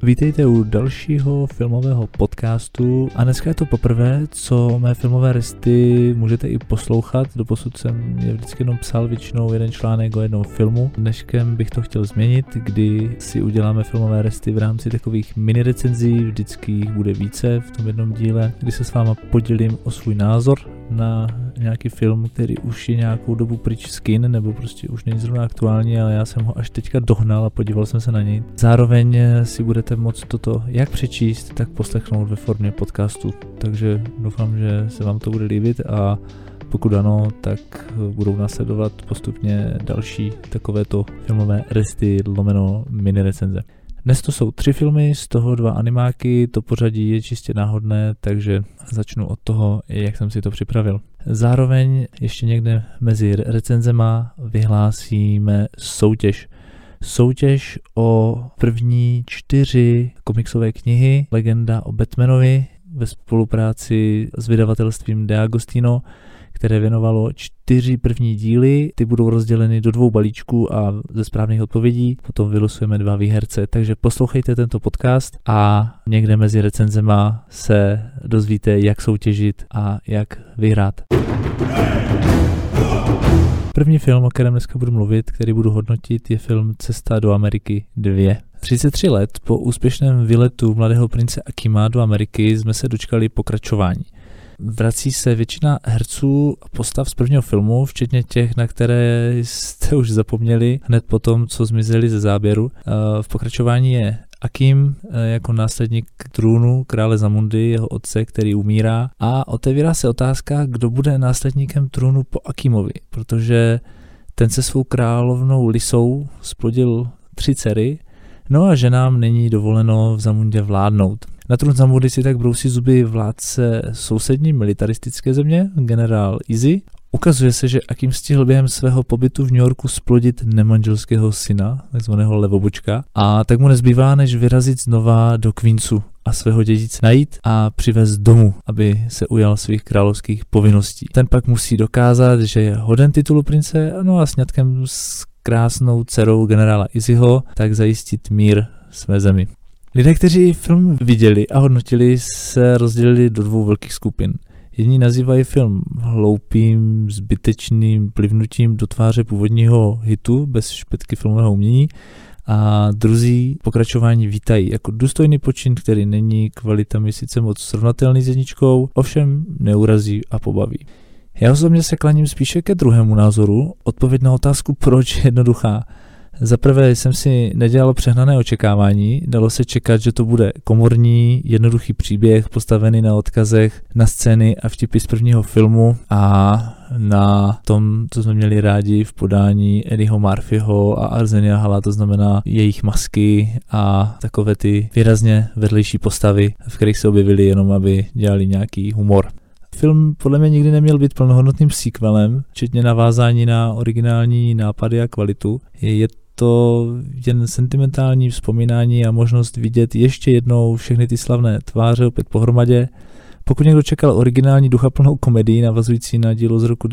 Vítejte u dalšího filmového podcastu a dneska je to poprvé, co mé filmové resty můžete i poslouchat. Doposud jsem je vždycky jenom psal většinou jeden článek o jednom filmu. Dneškem bych to chtěl změnit, kdy si uděláme filmové resty v rámci takových mini recenzí, vždycky jich bude více v tom jednom díle, kdy se s váma podělím o svůj názor na nějaký film, který už je nějakou dobu pryč z kin, nebo prostě už není zrovna aktuální, ale já jsem ho až teďka dohnal a podíval jsem se na něj. Zároveň si budete moct toto jak přečíst, tak poslechnout ve formě podcastu. Takže doufám, že se vám to bude líbit a pokud ano, tak budou následovat postupně další takovéto filmové resty lomeno mini recenze. Dnes to jsou 3 filmy, z toho 2 animáky, to pořadí je čistě náhodné, takže začnu od toho, jak jsem si to připravil. Zároveň ještě někde mezi recenzema vyhlásíme soutěž. Soutěž o první 4 komiksové knihy Legenda o Batmanovi ve spolupráci s vydavatelstvím De Agostino, které věnovalo 4 první díly. Ty budou rozděleny do 2 balíčků a ze správných odpovědí potom vylosujeme 2 výherce. Takže poslouchejte tento podcast a někde mezi recenzema se dozvíte, jak soutěžit a jak vyhrát. První film, o kterém dneska budu mluvit, který budu hodnotit, je film Cesta do Ameriky 2. 33 let po úspěšném výletu mladého prince Akima do Ameriky jsme se dočkali pokračování. Vrací se většina herců a postav z prvního filmu, včetně těch, na které jste už zapomněli hned po tom, co zmizeli ze záběru. V pokračování je Akim jako následník trůnu krále Zamundy, jeho otce, který umírá, a otevírá se otázka, kdo bude následníkem trůnu po Akimovi, protože ten se svou královnou Lisou splodil 3 dcery, no a ženám není dovoleno v Zamundě vládnout. Na trůn Zamundy si tak brousí zuby vládce sousední militaristické země, generál Izzy. Ukazuje se, že Akim stihl během svého pobytu v New Yorku splodit nemanželského syna, takzvaného levobočka, a tak mu nezbývá, než vyrazit znova do Queensu a svého dědice najít a přivést domů, aby se ujal svých královských povinností. Ten pak musí dokázat, že je hoden titulu prince, no a sňatkem s krásnou dcerou generála Izzyho tak zajistit mír své zemi. Lidé, kteří film viděli a hodnotili, se rozdělili do 2 velkých skupin. Jedni nazývají film hloupým, zbytečným plivnutím do tváře původního hitu bez špetky filmového umění a druzí pokračování vítají jako důstojný počin, který není kvalitami sice moc srovnatelný s jedničkou, ovšem neurazí a pobaví. Já osobně se klaním spíše ke druhému názoru. Odpověď na otázku proč je jednoduchá. Za prvé jsem si nedělal přehnané očekávání, dalo se čekat, že to bude komorní, jednoduchý příběh postavený na odkazech na scény a vtipy z prvního filmu a na tom, co jsme měli rádi v podání Eddieho Murphyho a Arsenia Hala, to znamená jejich masky a takové ty výrazně vedlejší postavy, v kterých se objevili jenom, aby dělali nějaký humor. Film podle mě nikdy neměl být plnohodnotným sequelem, včetně navázání na originální nápady a kvalitu. Je to jen sentimentální vzpomínání a možnost vidět ještě jednou všechny ty slavné tváře opět pohromadě. Pokud někdo čekal originální duchaplnou komedii navazující na dílo z roku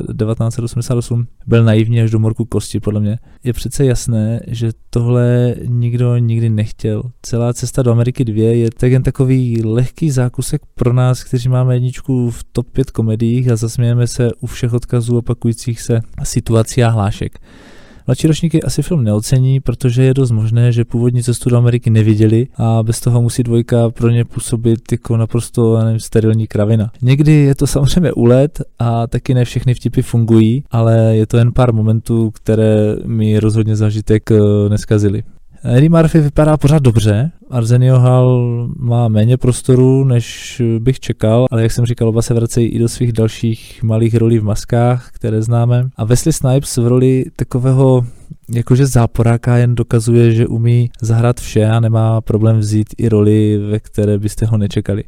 1988, byl naivní až do morku kosti, podle mě. Je přece jasné, že tohle nikdo nikdy nechtěl. Celá Cesta do Ameriky 2 je tak jen takový lehký zákusek pro nás, kteří máme jedničku v top 5 komediích a zasmějeme se u všech odkazů opakujících se situací a hlášek. Mladší ročníky asi film neocení, protože je dost možné, že původní Cestu do Ameriky neviděli a bez toho musí 2 pro ně působit jako naprosto sterilní kravina. Někdy je to samozřejmě úlet a taky ne všechny vtipy fungují, ale je to jen pár momentů, které mi rozhodně zážitek neskazily. Eddie Murphy vypadá pořád dobře, Arsenio Hall má méně prostoru, než bych čekal, ale jak jsem říkal, oba se vracejí i do svých dalších malých rolí v maskách, které známe. A Wesley Snipes v roli takového jakože záporáka jen dokazuje, že umí zahrát vše a nemá problém vzít i roli, ve které byste ho nečekali.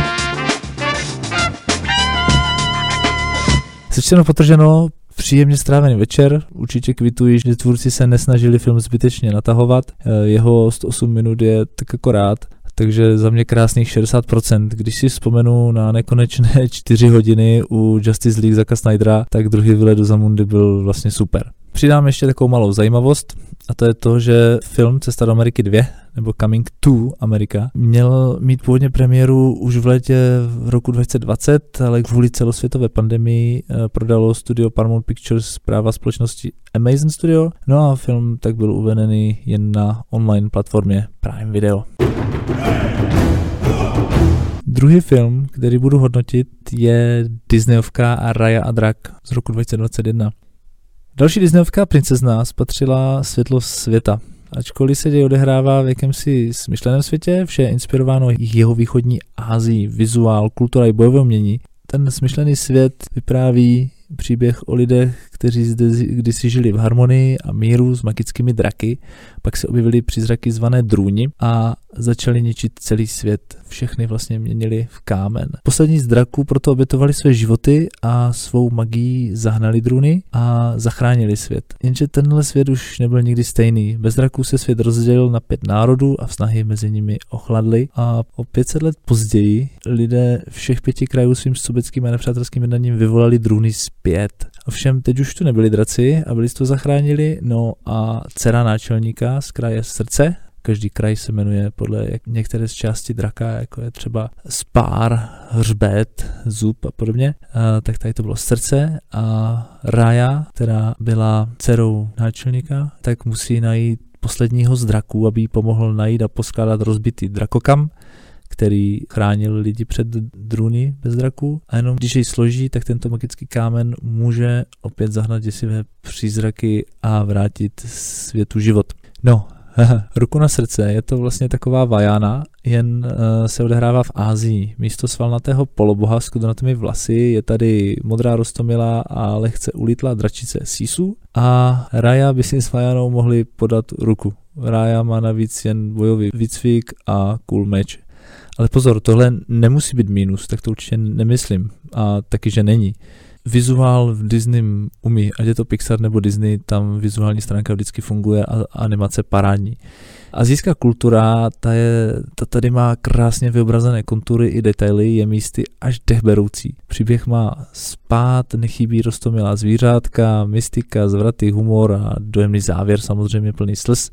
Sečteno potrženo, příjemně strávený večer, určitě kvituji, že tvůrci se nesnažili film zbytečně natahovat, jeho 108 minut je tak akorát, takže za mě krásných 60%. Když si vzpomenu na nekonečné 4 hodiny u Justice League Zacka Snydera, tak druhý výlet do Zamundy byl vlastně super. Přidám ještě takovou malou zajímavost, a to je to, že film Cesta do Ameriky 2, nebo Coming to America, měl mít původně premiéru už v létě v roku 2020, ale kvůli celosvětové pandemii prodalo studio Paramount Pictures práva společnosti Amazon Studio, no a film tak byl uvedený jen na online platformě Prime Video. Druhý film, který budu hodnotit, je Disneyovka Raya a drak z roku 2021. Další Disneyovka princezna spatřila světlo světa. Ačkoliv se děj odehrává v jakémsi smyšleném světě, vše je inspirováno jeho východní Ázií, vizuál, kultura i bojové umění. Ten smyšlený svět vypráví příběh o lidech, kteří zde kdysi žili v harmonii a míru s magickými draky, pak se objevili přízraky zvané drůni a začali ničit celý svět. Všechny vlastně měnili v kámen. Poslední z draků proto obětovali své životy a svou magií zahnali drůny a zachránili svět. Jenže tenhle svět už nebyl nikdy stejný. Bez draků se svět rozdělil na 5 národů a vztahy mezi nimi ochladly a o 500 let později lidé všech 5 krajů svým sobeckým a nepřátelským jednáním vyvolali drůny zpět. Ovšem teď už tu nebyli draci a byli to zachránili, no a dcera náčelníka z kraje Srdce. Každý kraj se jmenuje podle některé z části draka, jako je třeba spár, hřbet, zub a podobně. Tak tady to bylo Srdce a Raya, která byla dcerou náčelníka, tak musí najít posledního z draků, aby jí pomohl najít a poskládat rozbitý drakokam, který chránil lidi před drůny bez draků. A jenom když jej složí, tak tento magický kámen může opět zahnat děsivé přízraky a vrátit světu život. No, ruku na srdce, je to vlastně taková vajána, jen se odehrává v Ázii. Místo svalnatého poloboha s kudrnatými vlasy je tady modrá roztomilá a lehce ulítlá dračice Sisu a Raya by si s vajánou mohli podat ruku. Raya má navíc jen bojový výcvik a cool meč. Ale pozor, tohle nemusí být mínus, tak to určitě nemyslím a taky, že není. Vizuál v Disney umí, ať je to Pixar nebo Disney, tam vizuální stránka vždycky funguje a animace parádní. Asijská kultura, ta tady má krásně vyobrazené kontury i detaily, je místy až dechberoucí. Příběh má spát, nechybí roztomilá zvířátka, mystika, zvraty, humor a dojemný závěr, samozřejmě plný slz.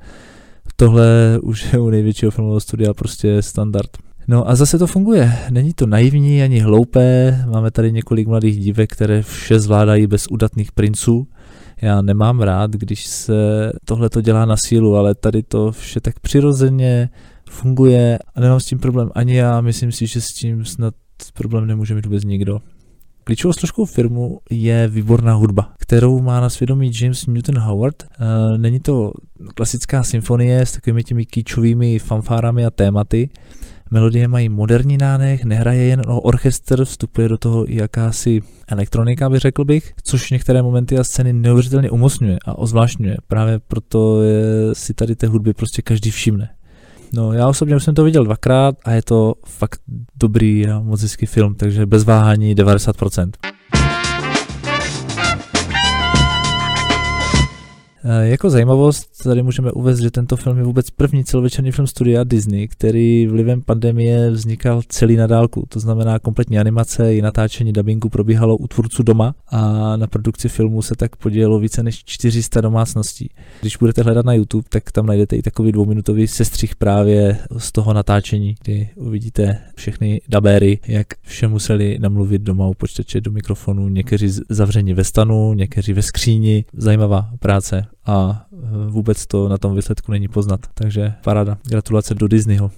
Tohle už je u největšího filmového studia prostě standard. No a zase to funguje. Není to naivní ani hloupé, máme tady několik mladých dívek, které vše zvládají bez udatných princů. Já nemám rád, když se tohle to dělá na sílu, ale tady to vše tak přirozeně funguje a nemám s tím problém ani já, myslím si, že s tím snad problém nemůže mít vůbec nikdo. Klíčovou složkou filmu je výborná hudba, kterou má na svědomí James Newton Howard. Není to klasická symfonie s takovými těmi kýčovými fanfárami a tématy. Melodie mají moderní nádech, nehraje jen o orchestr, vstupuje do toho i jakási elektronika, bych řekl bych, což některé momenty a scény neuvěřitelně umocňuje a ozvláštňuje. Právě proto si tady té hudby prostě každý všimne. No, já osobně už jsem to viděl 2krát a je to fakt dobrý a moc hezký film, takže bez váhání 90%. Jako zajímavost tady můžeme uvést, že tento film je vůbec první celovečerní film studia Disney, který vlivem pandemie vznikal celý na dálku. To znamená kompletní animace i natáčení dabingu probíhalo u tvůrců doma a na produkci filmu se tak podílelo více než 400 domácností. Když budete hledat na YouTube, tak tam najdete i takový 2minutový sestřih právě z toho natáčení, kdy uvidíte všechny dabéry, jak vše museli namluvit doma u počítače do mikrofonu, někteří zavření ve stanu, někteří ve skříni. Zajímavá práce. A vůbec to na tom výsledku není poznat. Takže paráda. Gratulace do Disneyho.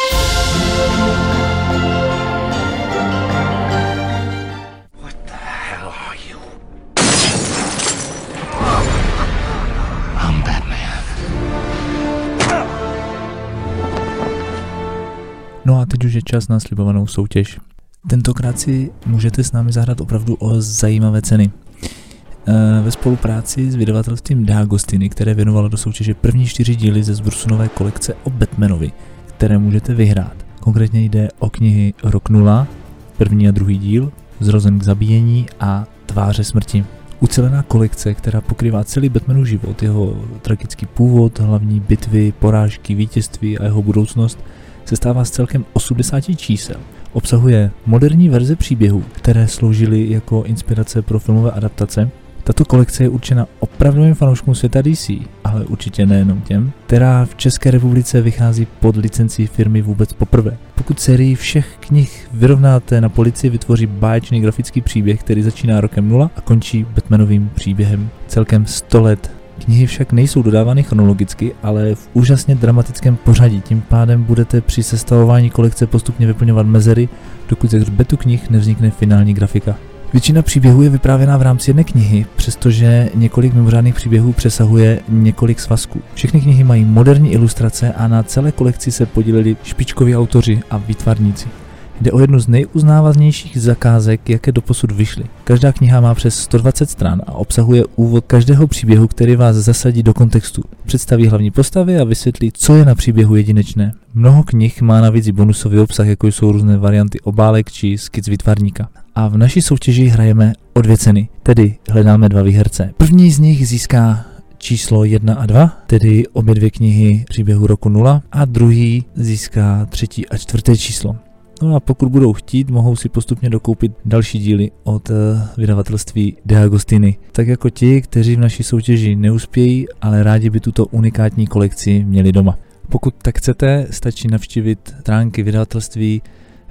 What the hell are you? I'm Batman. No a teď už je čas na slibovanou soutěž. Tentokrát si můžete s námi zahrát opravdu o zajímavé ceny. Ve spolupráci s vydavatelstvím D'Agostini, které věnovalo do soutěže první 4 díly ze Zbrsunové kolekce o Batmanovi, které můžete vyhrát. Konkrétně jde o knihy Rok 0, první a druhý díl, Zrozen k zabíjení a Tváře smrti. Ucelená kolekce, která pokrývá celý Batmanův život, jeho tragický původ, hlavní bitvy, porážky, vítězství a jeho budoucnost, se stává z celkem 80 čísel. Obsahuje moderní verze příběhů, které sloužily jako inspirace pro filmové adaptace, Tato kolekce je určena opravdovým fanouškům světa DC, ale určitě nejenom těm, která v České republice vychází pod licencí firmy vůbec poprvé. Pokud sérii všech knih vyrovnáte na polici, vytvoří báječný grafický příběh, který začíná rokem 0 a končí Batmanovým příběhem celkem 100 let. Knihy však nejsou dodávány chronologicky, ale v úžasně dramatickém pořadí. Tím pádem budete při sestavování kolekce postupně vyplňovat mezery, dokud ze hřbetu knih nevznikne finální grafika. Většina příběhů je vyprávěná v rámci jedné knihy, přestože několik mimořádných příběhů přesahuje několik svazků. Všechny knihy mají moderní ilustrace a na celé kolekci se podíleli špičkoví autoři a výtvarníci. Jde o jednu z nejuznávanějších zakázek, jaké doposud vyšly. Každá kniha má přes 120 stran a obsahuje úvod každého příběhu, který vás zasadí do kontextu. Představí hlavní postavy a vysvětlí, co je na příběhu jedinečné. Mnoho knih má navíc i bonusový obsah, jako jsou různé varianty obálek či skic výtvarníka. A v naší soutěži hrajeme o 2 ceny, tedy hledáme 2 výherce. První z nich získá číslo 1 a 2, tedy obě 2 knihy příběhu roku 0, a druhý získá 3. a 4. číslo. No a pokud budou chtít, mohou si postupně dokoupit další díly od vydavatelství De Agostini. Tak jako ti, kteří v naší soutěži neuspějí, ale rádi by tuto unikátní kolekci měli doma. Pokud tak chcete, stačí navštívit stránky vydavatelství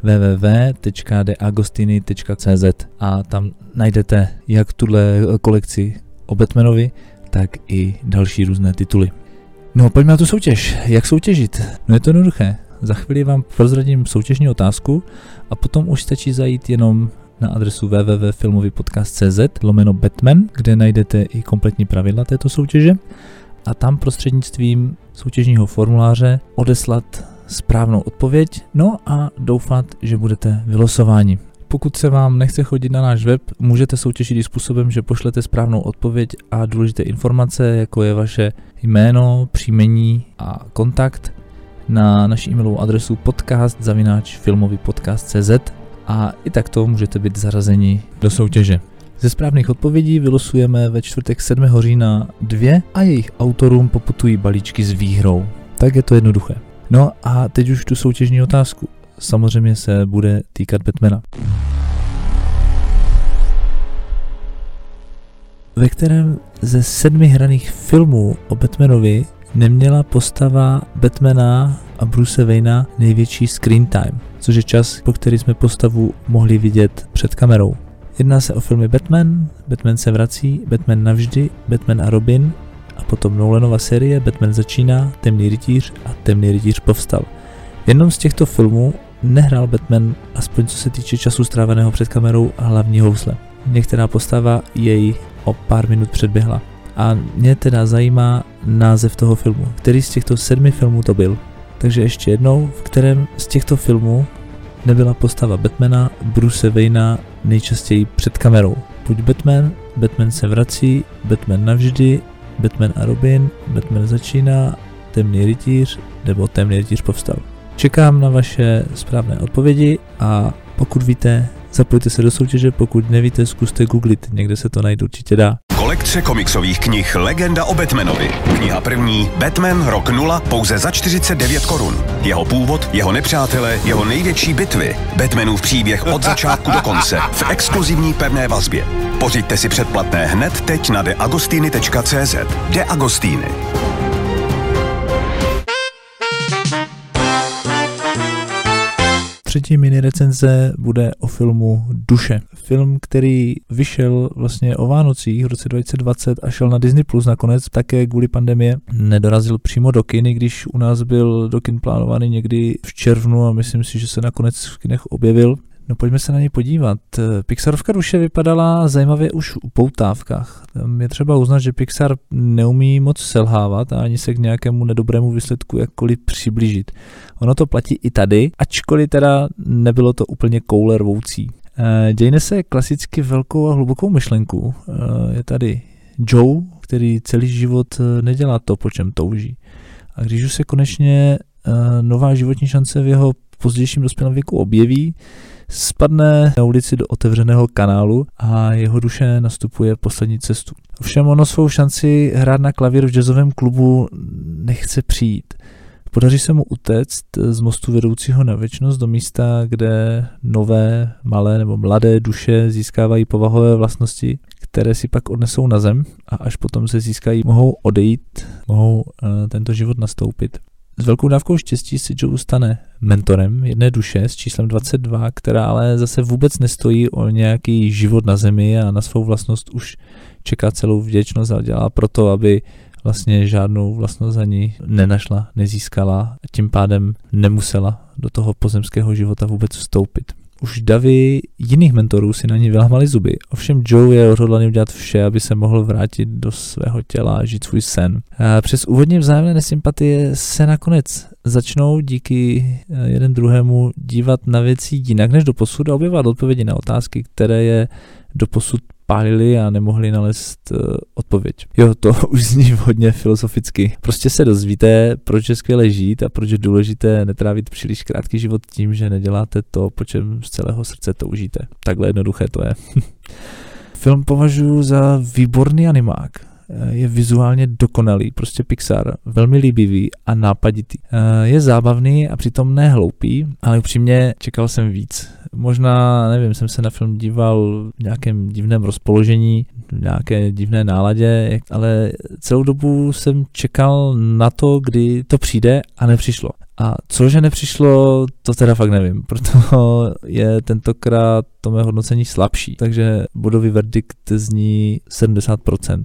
www.deagostini.cz a tam najdete jak tuhle kolekci o Batmanovi, tak i další různé tituly. No, pojďme na tu soutěž. Jak soutěžit? No, je to jednoduché. Za chvíli vám prozradím soutěžní otázku a potom už stačí zajít jenom na adresu www.filmovipodcast.cz/Batman, kde najdete i kompletní pravidla této soutěže a tam prostřednictvím soutěžního formuláře odeslat správnou odpověď, no a doufat, že budete vylosováni. Pokud se vám nechce chodit na náš web, můžete soutěžit i způsobem, že pošlete správnou odpověď a důležité informace, jako je vaše jméno, příjmení a kontakt, na naši e-mailovou adresu podcast@filmovipodcast.cz a i takto můžete být zařazeni do soutěže. Ze správných odpovědí vylosujeme ve čtvrtek 7. října 2 a jejich autorům poputují balíčky s výhrou. Tak je to jednoduché. No a teď už tu soutěžní otázku. Samozřejmě se bude týkat Batmana. Ve kterém ze 7 hraných filmů o Batmanovi neměla postava Batmana a Bruce Wayna největší screen time, což je čas, po který jsme postavu mohli vidět před kamerou. Jedná se o filmy Batman, Batman se vrací, Batman navždy, Batman a Robin a potom Nolanova série Batman začíná, Temný rytíř a Temný rytíř povstal. V jednom z těchto filmů nehrál Batman, aspoň co se týče času stráveného před kamerou, hlavní housle. Některá postava jej o pár minut předběhla. A mě teda zajímá název toho filmu. Který z těchto 7 filmů to byl? Takže ještě jednou, v kterém z těchto filmů nebyla postava Batmana, Bruce Wayna nejčastěji před kamerou? Buď Batman, Batman se vrací, Batman navždy, Batman a Robin, Batman začíná, Temný rytíř nebo Temný rytíř povstal. Čekám na vaše správné odpovědi a pokud víte, zapojte se do soutěže, pokud nevíte, zkuste googlit, někde se to najít určitě dá. Kolekce komiksových knih Legenda o Batmanovi. Kniha první, Batman, rok 0, pouze za 49 korun. Jeho původ, jeho nepřátelé, jeho největší bitvy. Batmanův příběh od začátku do konce v exkluzivní pevné vazbě. Pořiďte si předplatné hned teď na deagostini.cz. De Agostini. Třetí mini recenze bude o filmu Duše. Film, který vyšel vlastně o Vánocích v roce 2020 a šel na Disney+, nakonec také kvůli pandemie nedorazil přímo do kin, když u nás byl do kin plánovaný někdy v červnu a myslím si, že se nakonec v kinech objevil. No pojďme se na něj podívat. Pixarovka Duše vypadala zajímavě už v upoutávkách. Tam je třeba uznat, že Pixar neumí moc selhávat a ani se k nějakému nedobrému výsledku jakkoliv přiblížit. Ono to platí i tady, ačkoliv teda nebylo to úplně koule rvoucí. Děj nese klasicky velkou a hlubokou myšlenku. Je tady Joe, který celý život nedělá to, po čem touží. A když už se konečně nová životní šance v jeho pozdějším dospělém věku objeví, spadne na ulici do otevřeného kanálu a jeho duše nastupuje poslední cestu. Ovšem ono svou šanci hrát na klavír v jazzovém klubu nechce přijít. Podaří se mu utéct z mostu vedoucího na věčnost do místa, kde nové, malé nebo mladé duše získávají povahové vlastnosti, které si pak odnesou na zem a až potom se získají, mohou odejít, mohou tento život nastoupit. S velkou dávkou štěstí si Joe stane mentorem jedné duše s číslem 22, která ale zase vůbec nestojí o nějaký život na zemi a na svou vlastnost už čeká celou vděčnost a dělá proto, aby vlastně žádnou vlastnost za ní nenašla, nezískala a tím pádem nemusela do toho pozemského života vůbec vstoupit. Už davy jiných mentorů si na ní vylámali zuby, ovšem Joe je odhodlaný udělat vše, aby se mohl vrátit do svého těla a žít svůj sen. A přes úvodně vzájemné nesympatie se nakonec začnou díky jeden druhému dívat na věci jinak než doposud a objevovat odpovědi na otázky, které je doposud pálili a nemohli nalézt odpověď. Jo, to už zní hodně filozoficky. Prostě se dozvíte, proč je skvěle žít a proč je důležité netrávit příliš krátký život tím, že neděláte to, po čem z celého srdce toužíte. Takhle jednoduché to je. Film považuji za výborný animák. Je vizuálně dokonalý, prostě Pixar, velmi líbivý a nápaditý. Je zábavný a přitom ne hloupý, ale upřímně čekal jsem víc. Možná, nevím, jsem se na film díval v nějakém divném rozpoložení, v nějaké divné náladě, ale celou dobu jsem čekal na to, kdy to přijde a nepřišlo. A cože nepřišlo, to teda fakt nevím, proto je tentokrát to mé hodnocení slabší, takže bodový verdikt zní 70%.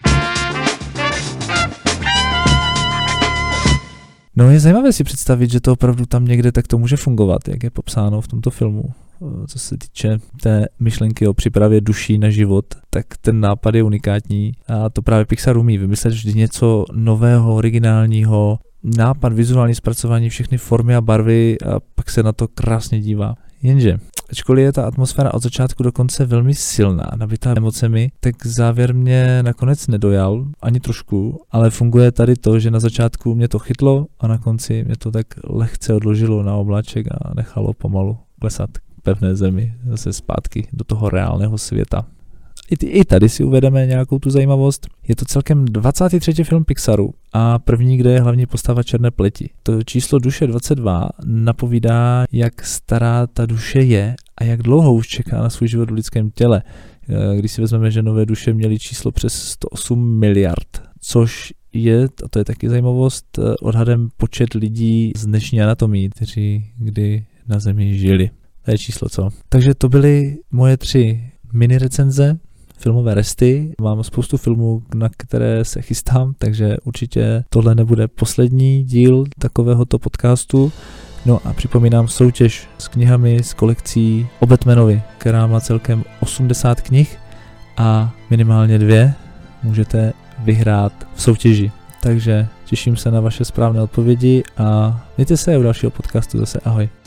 No je zajímavé si představit, že to opravdu tam někde tak to může fungovat, jak je popsáno v tomto filmu. Co se týče té myšlenky o přípravě duší na život, tak ten nápad je unikátní a to právě Pixar umí vymyslet vždy něco nového, originálního, nápad, vizuální zpracování, všechny formy a barvy a pak se na to krásně dívá. Jenže, ačkoliv je ta atmosféra od začátku do konce velmi silná, nabitá emocemi, tak závěr mě nakonec nedojal, ani trošku, ale funguje tady to, že na začátku mě to chytlo a na konci mě to tak lehce odložilo na obláček a nechalo pomalu klesat k pevné zemi, zase zpátky do toho reálného světa. I tady si uvedeme nějakou tu zajímavost. Je to celkem 23. film Pixaru a první, kde je hlavní postava černé pleti. To číslo duše 22 napovídá, jak stará ta duše je a jak dlouho už čeká na svůj život v lidském těle. Když si vezmeme, že nové duše měly číslo přes 108 miliard, což je, a to je taky zajímavost, odhadem počet lidí z dnešní anatomii, kteří kdy na Zemi žili. To je číslo, co? Takže to byly moje 3 mini recenze, filmové resty. Mám spoustu filmů, na které se chystám, takže určitě tohle nebude poslední díl takovéhoto podcastu. No a připomínám soutěž s knihami z kolekcí o Batmanovi, která má celkem 80 knih a minimálně 2 můžete vyhrát v soutěži. Takže těším se na vaše správné odpovědi a mějte se u dalšího podcastu zase. Ahoj.